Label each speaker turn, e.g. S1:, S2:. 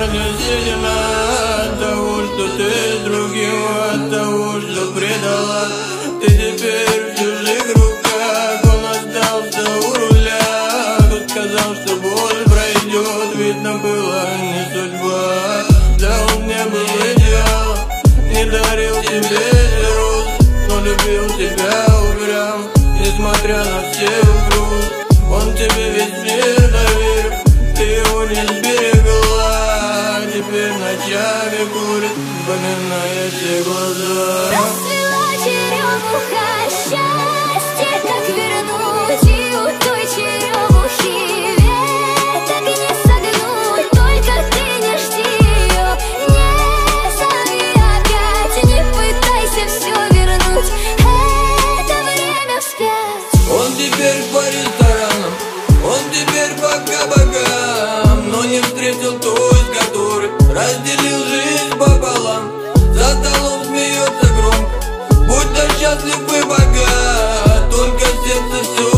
S1: не сильно от того, что ты с другим, от того, что предала. Ты теперь в чужих руках, он остался у руля. Кто сказал, что боль пройдет, видно было не судьба. Да он не был идеал, не дарил тебе звезд, но любил тебя упрям, несмотря на все груз. Он тебе весь мир доверил, ты его не сберегла. Теперь ночами курит, вспоминая те глаза.
S2: Расцвела черемуха, счастье как вернуть, и у той черемухи веток не согнуть. Только ты не жди ее, не зови опять, не пытайся все вернуть, это время вспять.
S1: Он теперь по ресторанам, он теперь по кабакам, но не встретил той, с которой разделил жизнь пополам. За столом смеется громко, будь то счастлив и богат, только сердце все